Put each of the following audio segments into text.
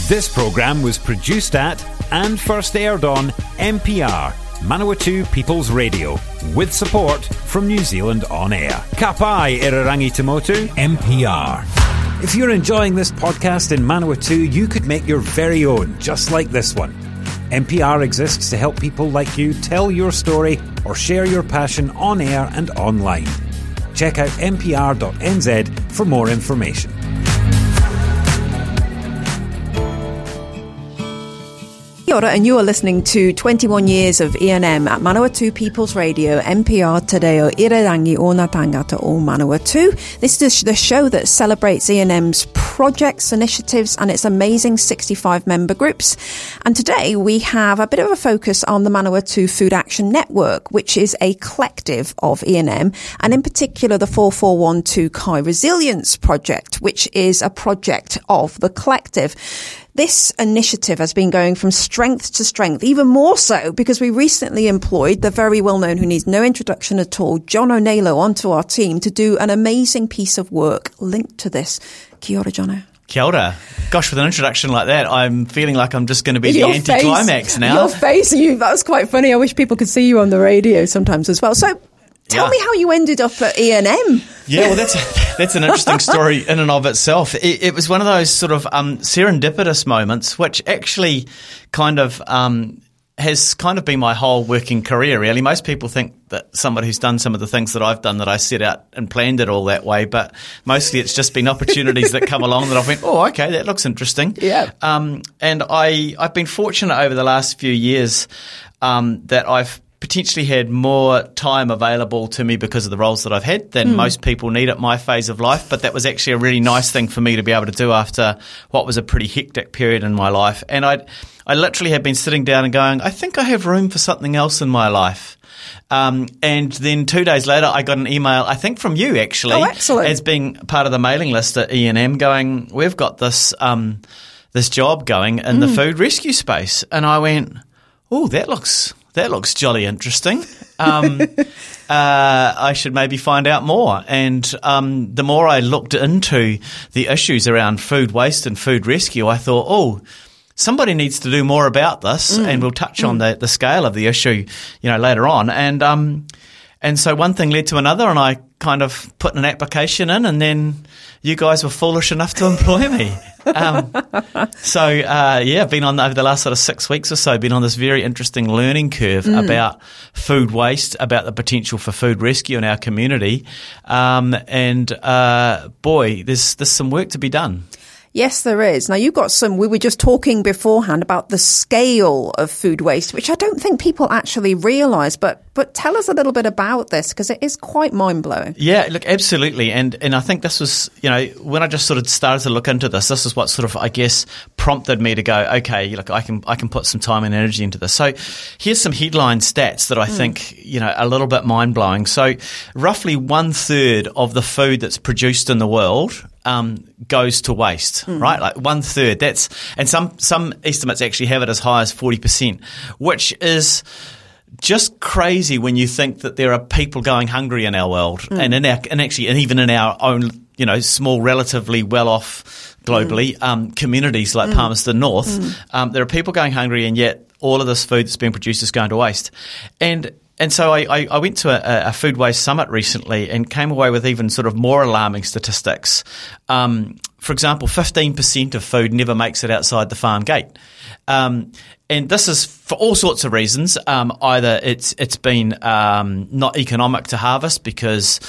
This programme was produced at and first aired on MPR, Manawatu People's Radio, with support from New Zealand On Air. Ka pai Irarangi Tamotu, MPR. If you're enjoying this podcast in Manawatu, you could make your very own, just like this one. NPR exists to help people like you tell your story or share your passion on air and online. Check out npr.nz for more information. Kia ora, and you are listening to 21 years of E&M at Manawatu People's Radio, MPR Te Reo Irirangi o Ngā Tangata o Manawatu. This is the show that celebrates E&M's projects, initiatives, and its amazing 65 member groups. And today we have a bit of a focus on the Manawatu Food Action Network, which is a collective of E&M, and in particular the 4412 Kai Resilience Project, which is a project of the collective. This initiative has been going from strength to strength, even more so because we recently employed the very well-known, who needs no introduction at all, John O'Neill onto our team to do an amazing piece of work linked to this. Kia ora, Jono. Kia ora. Gosh, with an introduction like that, I'm feeling like I'm just going to be the anticlimax now. Your face, that was quite funny. I wish people could see you on the radio sometimes as well. So tell me how you ended up at E&M. Yeah, well, that's an interesting story in and of itself. It was one of those sort of serendipitous moments, which actually kind of has kind of been my whole working career, really. Most people think that somebody who's done some of the things that I've done, that I set out and planned it all that way, but mostly it's just been opportunities that come along that I've went, oh, okay, that looks interesting. Yeah. And I've been fortunate over the last few years that I've potentially had more time available to me because of the roles that I've had than most people need at my phase of life. But that was actually a really nice thing for me to be able to do after what was a pretty hectic period in my life. And I literally had been sitting down and going, I think I have room for something else in my life. And then 2 days later, I got an email, I think from you actually, as being part of the mailing list at E&M, going, we've got this this job going in the food rescue space. And I went, oh, that looks jolly interesting. I should maybe find out more. And the more I looked into the issues around food waste and food rescue, I thought, oh, somebody needs to do more about this, and we'll touch on the scale of the issue, later on. And so one thing led to another, and I kind of put an application in, and then you guys were foolish enough to employ me. I've been on over the last sort of 6 weeks or so, been on this very interesting learning curve about food waste, about the potential for food rescue in our community. Boy, there's some work to be done. Yes, there is. Now, you've got we were just talking beforehand about the scale of food waste, which I don't think people actually realise, but tell us a little bit about this, because it is quite mind-blowing. Yeah, look, absolutely. And I think this was, when I just sort of started to look into this is what sort of, I guess, prompted me to go, okay, look, I can put some time and energy into this. So here's some headline stats that I think, a little bit mind-blowing. So roughly 1/3 of the food that's produced in the world goes to waste, right? Like 1/3. And some estimates actually have it as high as 40%, which is just crazy when you think that there are people going hungry in our world, and even in our own, small, relatively well-off globally communities like Palmerston North. There are people going hungry, and yet all of this food that's being produced is going to waste. And so I went to a food waste summit recently and came away with even sort of more alarming statistics. For example, 15% of food never makes it outside the farm gate. And this is for all sorts of reasons. Either it's been not economic to harvest because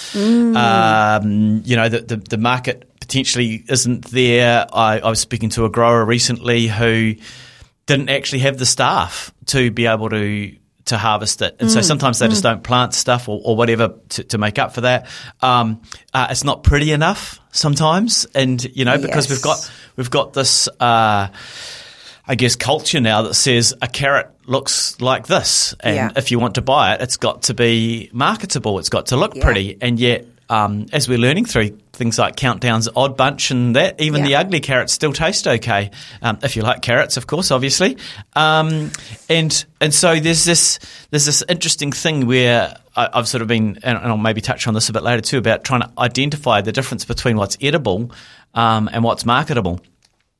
the market potentially isn't there. I was speaking to a grower recently who didn't actually have the staff to be able to harvest it. And so sometimes they just don't plant stuff or whatever to make up for that. It's not pretty enough sometimes. And, because we've got this, I guess, culture now that says a carrot looks like this. And if you want to buy it, it's got to be marketable. It's got to look pretty. And yet, as we're learning through things like Countdown's Odd Bunch and that, even the ugly carrots still taste okay, if you like carrots, of course, obviously. And so there's this interesting thing where I've sort of been, and I'll maybe touch on this a bit later too, about trying to identify the difference between what's edible and what's marketable.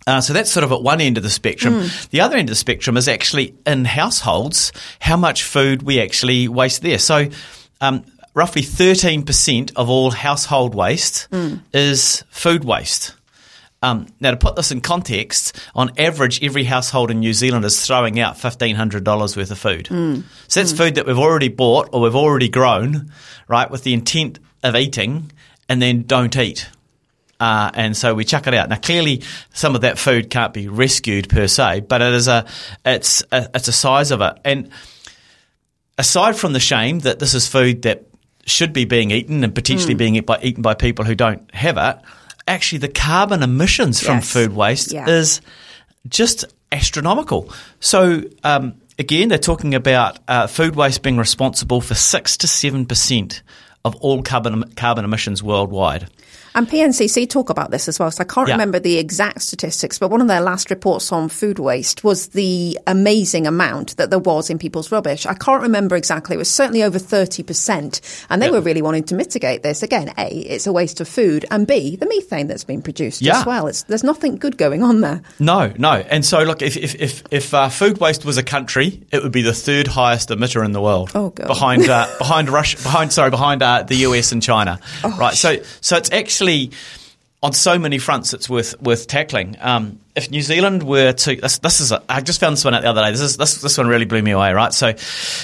So that's sort of at one end of the spectrum. The other end of the spectrum is actually in households, how much food we actually waste there. So roughly 13% of all household waste is food waste. Now, to put this in context, on average, every household in New Zealand is throwing out $1,500 worth of food. So that's food that we've already bought or we've already grown, right, with the intent of eating, and then don't eat. And so we chuck it out. Now, clearly, some of that food can't be rescued per se, but it's a size of it. And aside from the shame that this is food that should be being eaten and potentially being eaten by people who don't have it, actually the carbon emissions from food waste is just astronomical. So again, they're talking about food waste being responsible for 6 to 7% of all carbon emissions worldwide. And PNCC talk about this as well. So I can't remember the exact statistics, but one of their last reports on food waste was the amazing amount that there was in people's rubbish. I can't remember exactly. It was certainly over 30%. And they were really wanting to mitigate this. Again, A, it's a waste of food, and B, the methane that's been produced as well. There's nothing good going on there. No. And so, look, if food waste was a country, it would be the third highest emitter in the world. Oh, God. Behind Russia, behind the US and China. Oh, right. So it's actually on so many fronts, it's worth tackling. If New Zealand were to, I just found this one out the other day. This one really blew me away. Right, so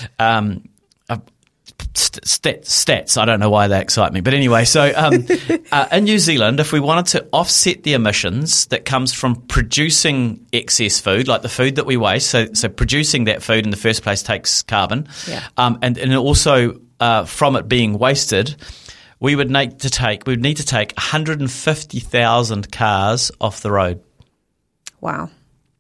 stats. I don't know why they excite me, but anyway. So in New Zealand, if we wanted to offset the emissions that comes from producing excess food, like the food that we waste, so producing that food in the first place takes carbon, and also from it being wasted. We would need to take 150,000 cars off the road. Wow.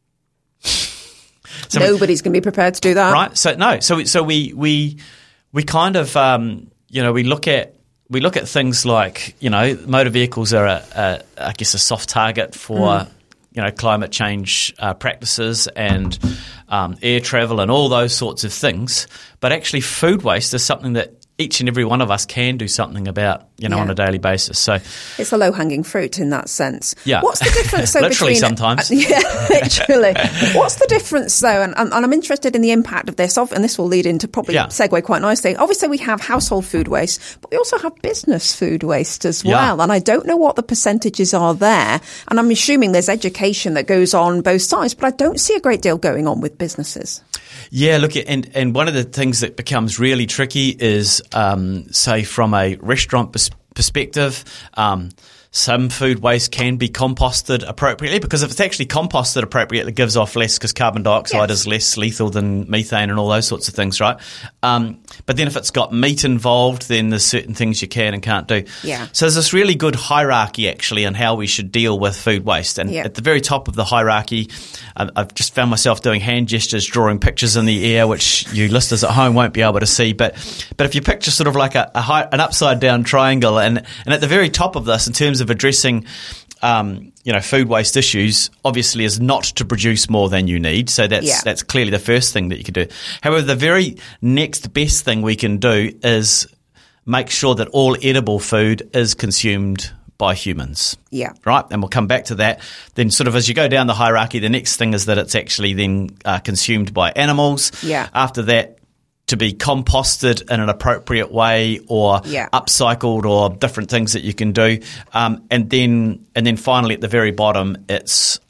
So nobody's going to be prepared to do that. Right. So we kind of, we look at things like, motor vehicles are I guess a soft target for, climate change practices and air travel and all those sorts of things. But actually food waste is something that each and every one of us can do something about, on a daily basis. So it's a low-hanging fruit in that sense. Yeah. What's the difference, though, literally between... sometimes. Yeah, literally. What's the difference, though, and I'm interested in the impact of this, and this will lead into probably segue quite nicely. Obviously, we have household food waste, but we also have business food waste as well, and I don't know what the percentages are there, and I'm assuming there's education that goes on both sides, but I don't see a great deal going on with businesses. Yeah, look, and one of the things that becomes really tricky is, say, from a restaurant perspective, some food waste can be composted appropriately, because if it's actually composted appropriately, it gives off less, because carbon dioxide is less lethal than methane and all those sorts of things, right? But then if it's got meat involved, then there's certain things you can and can't do. Yeah. So there's this really good hierarchy, actually, on how we should deal with food waste. And at the very top of the hierarchy, I've just found myself doing hand gestures, drawing pictures in the air, which you listeners at home won't be able to see. But if you picture sort of like an upside down triangle, and at the very top of this, in terms of addressing food waste issues, obviously is not to produce more than you need. So that's clearly the first thing that you can do. However, the very next best thing we can do is make sure that all edible food is consumed by humans. Yeah. Right? And we'll come back to that. Then sort of as you go down the hierarchy, the next thing is that it's actually then consumed by animals. Yeah. After that, to be composted in an appropriate way, or upcycled, or different things that you can do. And then finally at the very bottom, it's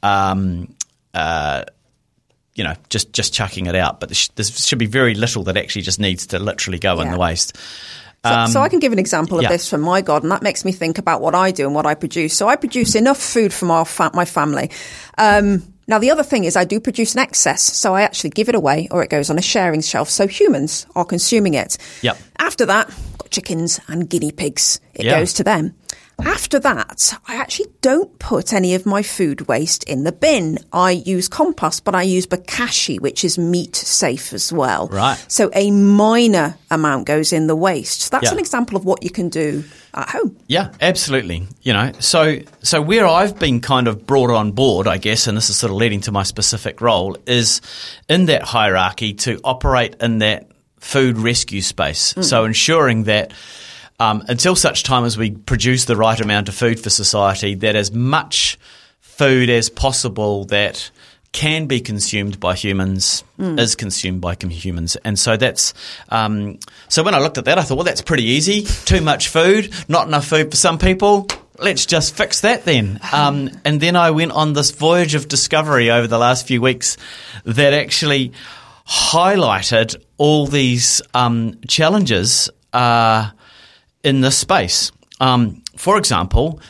just chucking it out. But there should be very little that actually just needs to literally go in the waste. So I can give an example of this from my garden. That makes me think about what I do and what I produce. So I produce enough food for my family. Now, the other thing is I do produce an excess, so I actually give it away, or it goes on a sharing shelf, so humans are consuming it. Yep. After that, I've got chickens and guinea pigs. It goes to them. After that, I actually don't put any of my food waste in the bin. I use compost, but I use bokashi, which is meat safe as well. Right. So a minor amount goes in the waste. So that's an example of what you can do at home. Yeah, absolutely. So where I've been kind of brought on board, I guess, and this is sort of leading to my specific role, is in that hierarchy to operate in that food rescue space. So ensuring that until such time as we produce the right amount of food for society, that as much food as possible that can be consumed by humans is consumed by humans. And so that's so when I looked at that, I thought, well, that's pretty easy. Too much food, not enough food for some people. Let's just fix that then. And then I went on this voyage of discovery over the last few weeks that actually highlighted all these challenges in this space. For example,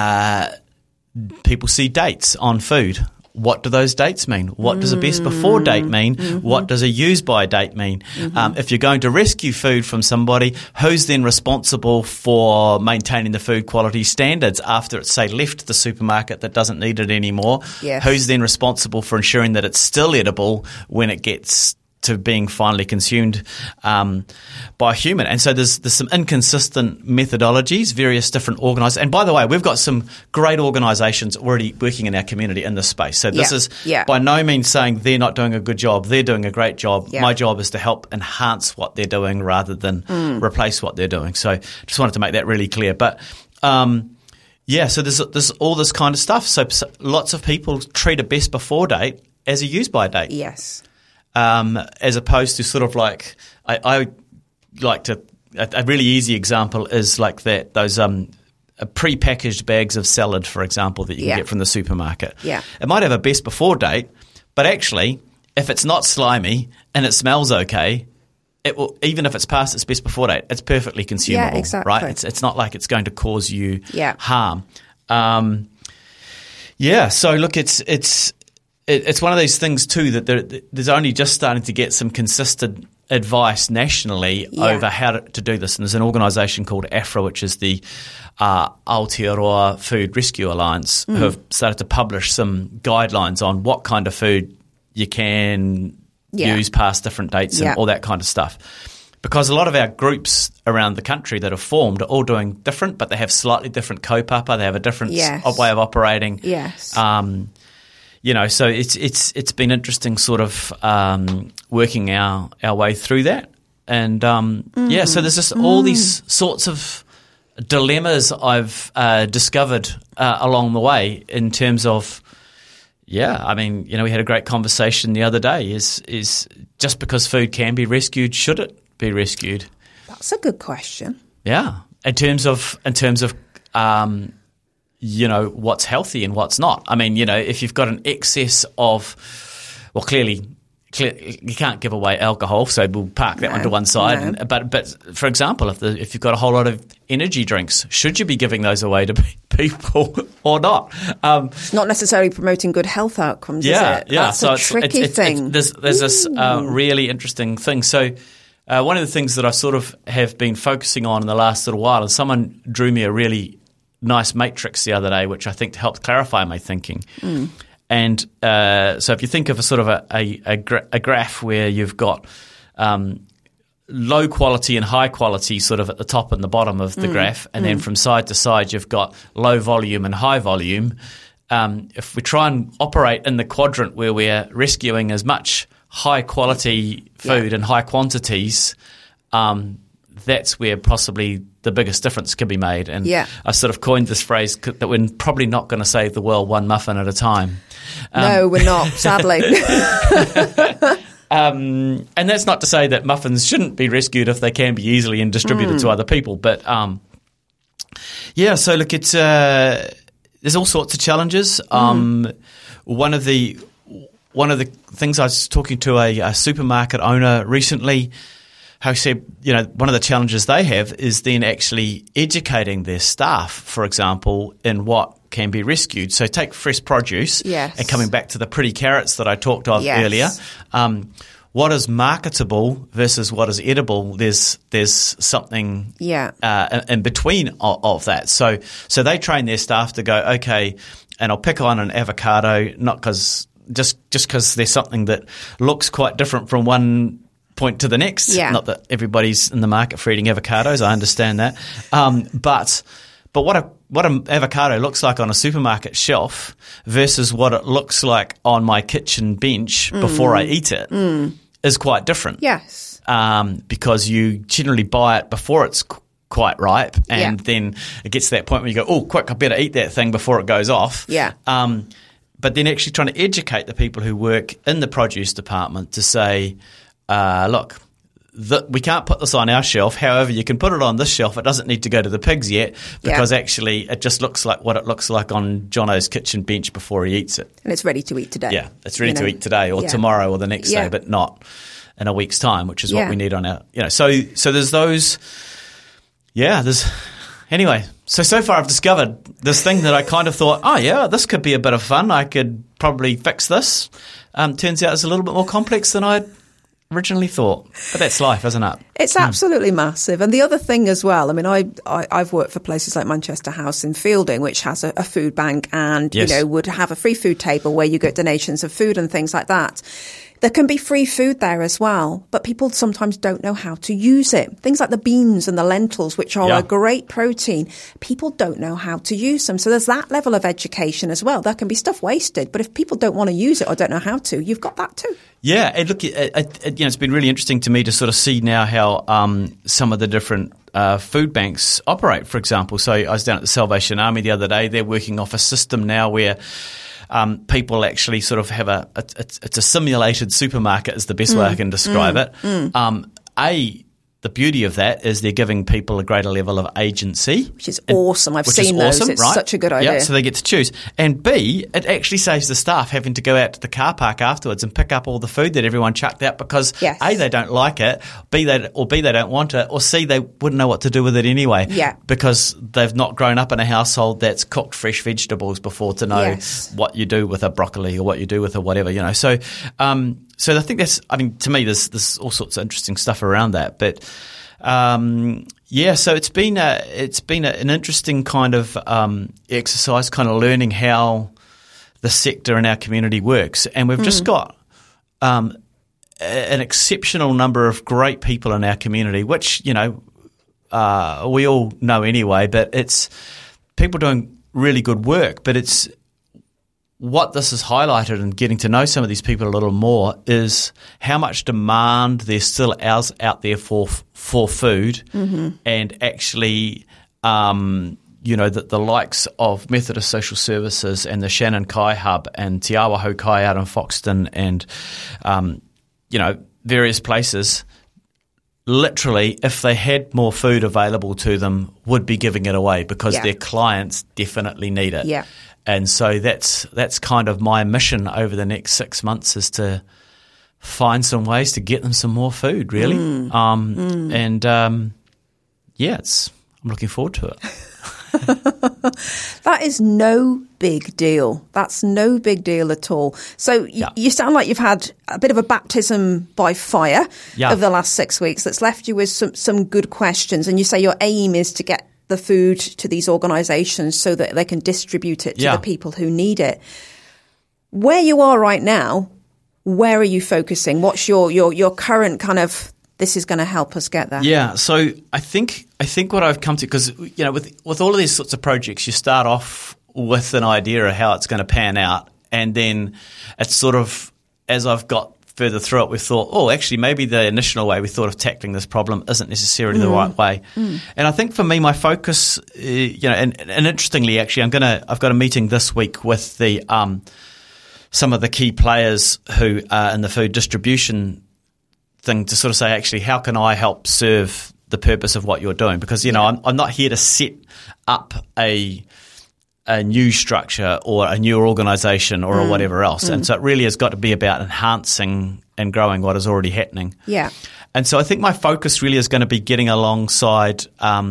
people see dates on food. What do those dates mean? What does a best before date mean? What does a use by date mean? If you're going to rescue food from somebody, who's then responsible for maintaining the food quality standards after it's, say, left the supermarket that doesn't need it anymore? Yes. Who's then responsible for ensuring that it's still edible when it gets to being finally consumed by a human? And so there's some inconsistent methodologies, various different organisations. And by the way, we've got some great organisations already working in our community in this space. So this is by no means saying they're not doing a good job. They're doing a great job. Yeah. My job is to help enhance what they're doing rather than replace what they're doing. So just wanted to make that really clear. But so there's all this kind of stuff. So lots of people treat a best before date as a use by date. Yes. As opposed to sort of like I like to a really easy example is like those pre-packaged bags of salad, for example, that you can get from the supermarket. Yeah. It might have a best before date, but actually, if it's not slimy and it smells okay, it will, even if it's past its best before date, it's perfectly consumable. Yeah, exactly. Right? It's not like it's going to cause you harm. So look, it's one of those things too that there's only just starting to get some consistent advice nationally over how to do this. And there's an organisation called AFRA, which is the Aotearoa Food Rescue Alliance, who have started to publish some guidelines on what kind of food you can use past different dates and all that kind of stuff. Because a lot of our groups around the country that have formed are all doing different, but they have slightly different kaupapa. They have a different way of operating. Yes. So it's been interesting sort of working our way through that. And so there's just all these sorts of dilemmas I've discovered along the way in terms of, we had a great conversation the other day is just because food can be rescued, should it be rescued? That's a good question. Yeah. In terms of what's healthy and what's not. I mean, if you've got an excess of, well, clearly you can't give away alcohol, so we'll park that one to one side. No. But for example, if you've got a whole lot of energy drinks, should you be giving those away to people or not? It's not necessarily promoting good health outcomes, is it? That's so a tricky thing. There's this really interesting thing. So one of the things that I sort of have been focusing on in the last little while, and someone drew me a really nice matrix the other day, which I think helped clarify my thinking. And so if you think of a sort of a graph where you've got low quality and high quality sort of at the top and the bottom of the graph, and then from side to side you've got low volume and high volume. If we try and operate in the quadrant where we're rescuing as much high quality food in high quantities, that's where possibly the biggest difference can be made. And I sort of coined this phrase that we're probably not going to save the world one muffin at a time. No, we're not, sadly. And that's not to say that muffins shouldn't be rescued if they can be easily and distributed to other people. But so look, it's there's all sorts of challenges. One of the things, I was talking to a supermarket owner recently, who said, one of the challenges they have is then actually educating their staff, for example, in what can be rescued. So take fresh produce, and coming back to the pretty carrots that I talked of earlier, what is marketable versus what is edible, there's something in between of that. So they train their staff to go, okay, and I'll pick on an avocado, not because just because there's something that looks quite different from one point to the next. Not that everybody's in the market for eating avocados, I understand that. But what an avocado looks like on a supermarket shelf versus what it looks like on my kitchen bench before I eat it is quite different. Yes. Because you generally buy it before it's quite ripe, and then it gets to that point where you go, oh, quick, I better eat that thing before it goes off. Yeah. But then actually trying to educate the people who work in the produce department to say, look, we can't put this on our shelf. However, you can put it on this shelf. It doesn't need to go to the pigs yet, because actually it just looks like what it looks like on Jono's kitchen bench before he eats it. And it's ready to eat today. Yeah, it's ready to eat today or tomorrow or the next day, but not in a week's time, which is what we need on our, So there's those. Yeah, anyway. So far I've discovered this thing that I kind of thought, oh yeah, this could be a bit of fun. I could probably fix this. Turns out it's a little bit more complex than I'd originally thought. But that's life, isn't it? It's absolutely massive. And the other thing as well, I mean, I've worked for places like Manchester House in Fielding, which has a food bank and, would have a free food table where you get donations of food and things like that. There can be free food there as well, but people sometimes don't know how to use it. Things like the beans and the lentils, which are a great protein, people don't know how to use them. So there's that level of education as well. There can be stuff wasted, but if people don't want to use it or don't know how to, you've got that too. Yeah, and look, it's been really interesting to me to sort of see now how some of the different food banks operate, for example. So I was down at the Salvation Army the other day. They're working off a system now where people actually sort of have it's a simulated supermarket is the best way I can describe it. The beauty of that is they're giving people a greater level of agency. Which is awesome. I've seen those. It's such a good idea. Yeah, so they get to choose. And B, it actually saves the staff having to go out to the car park afterwards and pick up all the food that everyone chucked out because A, they don't like it, B, they don't want it, or C, they wouldn't know what to do with it anyway. Yeah. Because they've not grown up in a household that's cooked fresh vegetables before to know what you do with a broccoli or what you do with a whatever, So I think to me, there's all sorts of interesting stuff around that. But, so it's been an interesting kind of exercise, kind of learning how the sector in our community works. And we've just got an exceptional number of great people in our community, which, we all know anyway, but it's people doing really good work. But it's what this has highlighted and getting to know some of these people a little more is how much demand there still is out there for food, and actually, the likes of Methodist Social Services and the Shannon Kai Hub and Te Awaho Kai out in Foxton and, various places, literally, if they had more food available to them, would be giving it away because their clients definitely need it. Yeah. And so that's kind of my mission over the next 6 months is to find some ways to get them some more food, really. I'm looking forward to it. That is no big deal. That's no big deal at all. So you sound like you've had a bit of a baptism by fire over the last 6 weeks that's left you with some good questions. And you say your aim is to get the food to these organisations so that they can distribute it to the people who need it. Where you are right now, where are you focusing? What's your current kind of, this is going to help us get there? Yeah, so I think what I've come to, because with all of these sorts of projects, you start off with an idea of how it's going to pan out, and then it's sort of, as I've got further through it, we thought, actually, maybe the initial way we thought of tackling this problem isn't necessarily the right way. And I think for me, my focus, and interestingly, actually, I've got a meeting this week with the some of the key players who are in the food distribution thing to sort of say, actually, how can I help serve the purpose of what you're doing? Because I'm not here to set up a new structure or a new organisation or whatever else. And so it really has got to be about enhancing and growing what is already happening. Yeah. And so I think my focus really is going to be getting alongside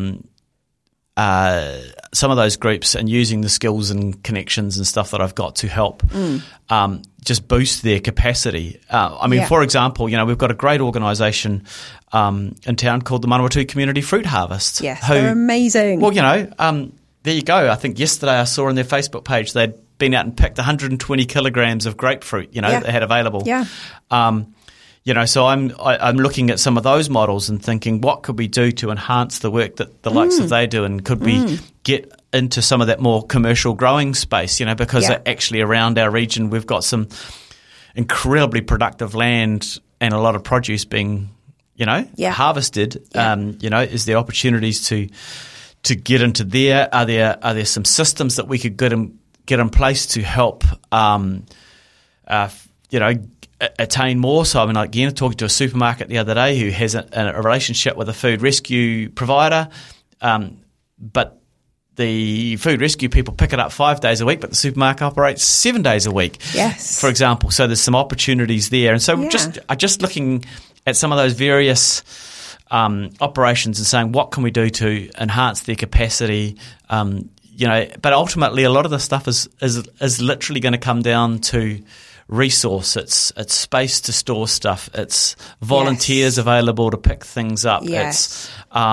some of those groups and using the skills and connections and stuff that I've got to help just boost their capacity. For example, we've got a great organisation in town called the Manawatu Community Fruit Harvest. Yes, they're amazing. Well, there you go. I think yesterday I saw on their Facebook page they'd been out and picked 120 kilograms of grapefruit, that they had available. Yeah. So I'm looking at some of those models and thinking, what could we do to enhance the work that the likes of they do, and could we get into some of that more commercial growing space? Because actually around our region we've got some incredibly productive land and a lot of produce being harvested. Is there opportunities to get into there? Are there some systems that we could get in place to help, attain more? So, I mean, again, talking to a supermarket the other day who has a relationship with a food rescue provider, but the food rescue people pick it up 5 days a week, but the supermarket operates 7 days a week, for example. So there's some opportunities there. And so just looking at some of those various operations and saying, what can we do to enhance their capacity? But ultimately a lot of the stuff is literally going to come down to resource. It's space to store stuff. It's volunteers available to pick things up. It's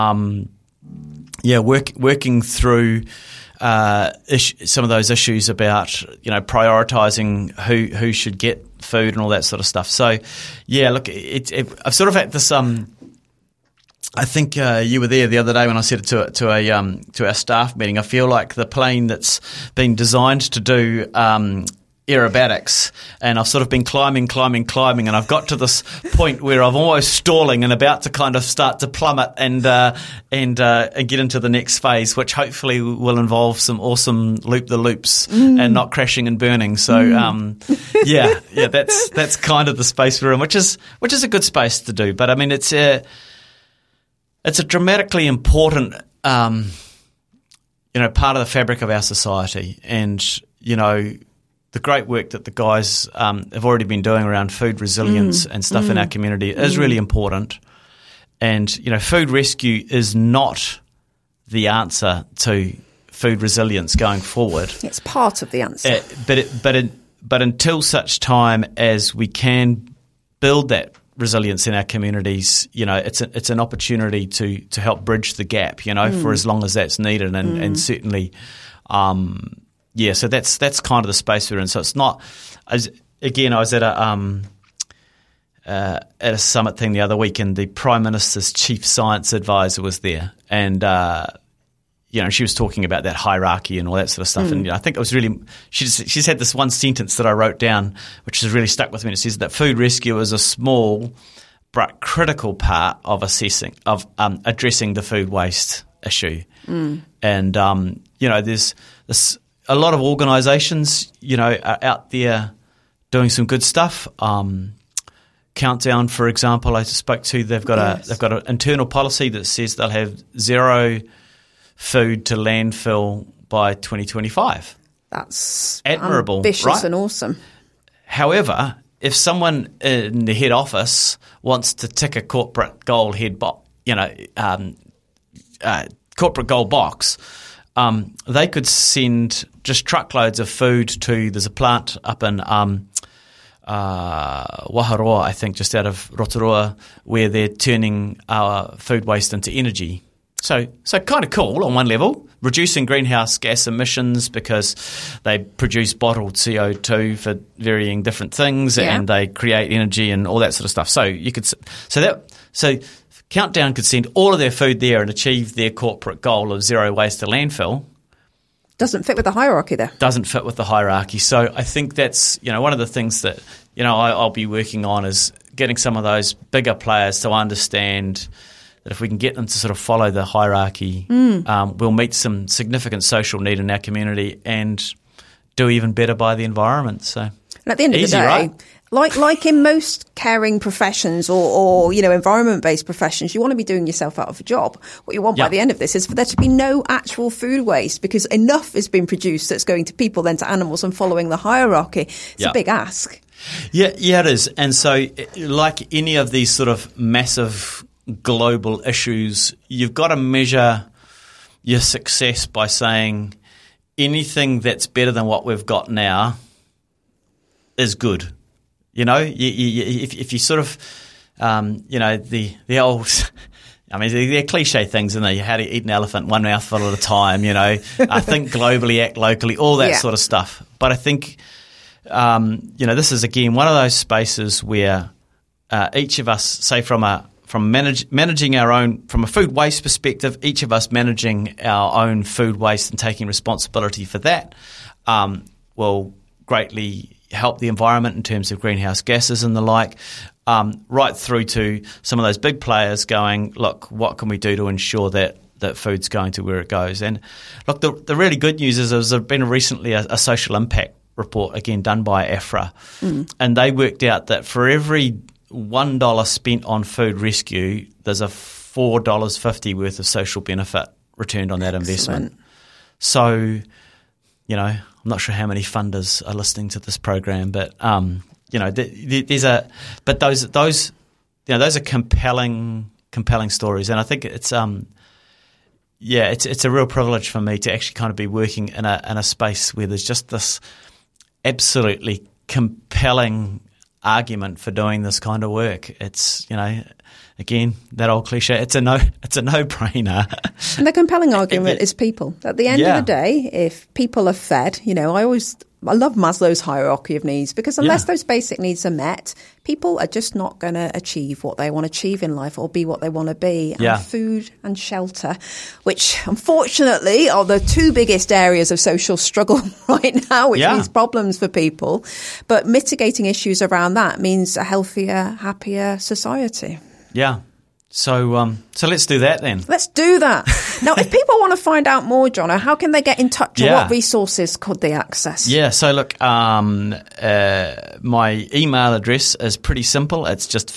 working through some of those issues about prioritising who should get food and all that sort of stuff. So look, I've sort of had this. I think you were there the other day when I said it to our staff meeting. I feel like the plane that's been designed to do aerobatics, and I've sort of been climbing, and I've got to this point where I'm almost stalling and about to kind of start to plummet and get into the next phase, which hopefully will involve some awesome loop-the-loops and not crashing and burning. So that's kind of the space we're in, which is a good space to do. But I mean, it's a dramatically important part of the fabric of our society, and the great work that the guys have already been doing around food resilience and stuff in our community is really important. And, food rescue is not the answer to food resilience going forward. It's part of the answer. But until such time as we can build that resilience in our communities, it's an opportunity to help bridge the gap, for as long as that's needed. And certainly so that's kind of the space we're in. So it's not. I was at a summit thing the other week, and the Prime Minister's chief science advisor was there, and she was talking about that hierarchy and all that sort of stuff. And I think it was really she's had this one sentence that I wrote down, which has really stuck with me. It says that food rescue is a small but critical part of addressing the food waste issue. And there's this. A lot of organisations, are out there doing some good stuff. Countdown, for example, I spoke to. They've got an internal policy that says they'll have zero food to landfill by 2025. That's admirable, ambitious, right? And awesome. However, if someone in the head office wants to tick a corporate goal corporate goal box. They could send just truckloads of food to. There's a plant up in Waharoa, I think, just out of Rotorua, where they're turning our food waste into energy. So kind of cool on one level, reducing greenhouse gas emissions because they produce bottled CO2 for varying different things, and they create energy and all that sort of stuff. So you could Countdown could send all of their food there and achieve their corporate goal of zero waste to landfill. Doesn't fit with the hierarchy there. Doesn't fit with the hierarchy. So I think that's, one of the things that, I'll be working on is getting some of those bigger players to understand that if we can get them to sort of follow the hierarchy, we'll meet some significant social need in our community and do even better by the environment. So and at the end of the day, right? Like in most caring professions or environment-based professions, you want to be doing yourself out of a job. What you want by the end of this is for there to be no actual food waste, because enough has been produced that's going to people, then to animals, and following the hierarchy. It's a big ask. Yeah, it is. And so like any of these sort of massive global issues, you've got to measure your success by saying anything that's better than what we've got now is good. If you sort of, the old, I mean, they're cliche things, and you how to eat an elephant one mouthful at a time, think globally, act locally, all that sort of stuff. But I think, this is, again, one of those spaces where each of us, say managing our own, from a food waste perspective, each of us managing our own food waste and taking responsibility for that will greatly help the environment in terms of greenhouse gases and the like. right through to some of those big players going, look, what can we do to ensure that food's going to where it goes? And look, the really good news is there's been recently a social impact report, again, done by AFRA, and they worked out that for every $1 spent on food rescue, there's a $4.50 worth of social benefit returned on that investment. So, I'm not sure how many funders are listening to this program, but those are compelling stories, and I think it's it's a real privilege for me to actually kind of be working in a space where there's just this absolutely compelling argument for doing this kind of work. It's, again, that old cliche, it's a no-brainer. And the compelling argument is people. At the end of the day, if people are fed, I love Maslow's hierarchy of needs, because unless those basic needs are met, people are just not going to achieve what they want to achieve in life or be what they want to be. And food and shelter, which unfortunately are the two biggest areas of social struggle right now, which means problems for people. But mitigating issues around that means a healthier, happier society. Yeah. So let's do that then. Let's do that. Now, if people want to find out more, Jono, how can they get in touch, or what resources could they access? Yeah, so look, my email address is pretty simple. It's just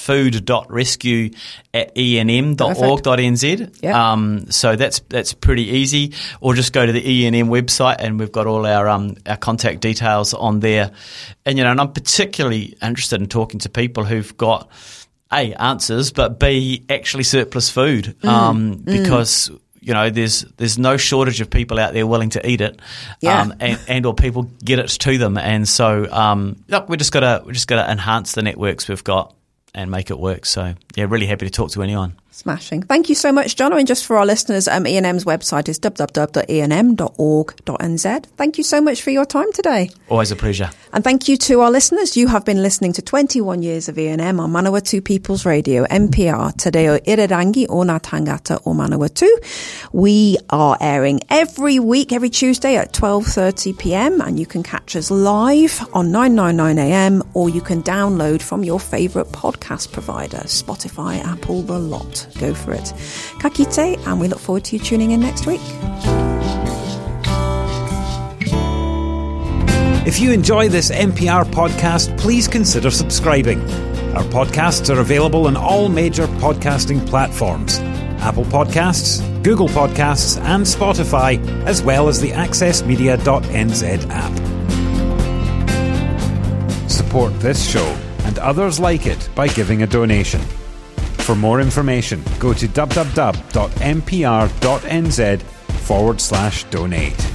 food.rescue@enm.org.nz. Yep. So that's pretty easy. Or just go to the ENM website, and we've got all our contact details on there. And and I'm particularly interested in talking to people who've got A, answers, but B, actually surplus food, because there's no shortage of people out there willing to eat it, and or people get it to them, and so look, we just gotta enhance the networks we've got and make it work. So really happy to talk to anyone. Smashing. Thank you so much, Jono. And just for our listeners, ENM's website is www.enm.org.nz. Thank you so much for your time today. Always a pleasure. And thank you to our listeners. You have been listening to 21 years of ENM on Manawatu People's Radio, MPR, Te Reo Irirangi o Ngā Tangata o Manawatu. We are airing every week, every Tuesday at 12:30 p.m. and you can catch us live on 999 AM, or you can download from your favourite podcast provider, Spotify, Apple, the lot. Go for it. Ka kite, and we look forward to you tuning in next week. If you enjoy this MPR podcast, please consider subscribing. Our podcasts are available on all major podcasting platforms: Apple Podcasts, Google Podcasts, and Spotify, as well as the accessmedia.nz app. Support this show and others like it by giving a donation. For more information, go to www.mpr.nz/donate.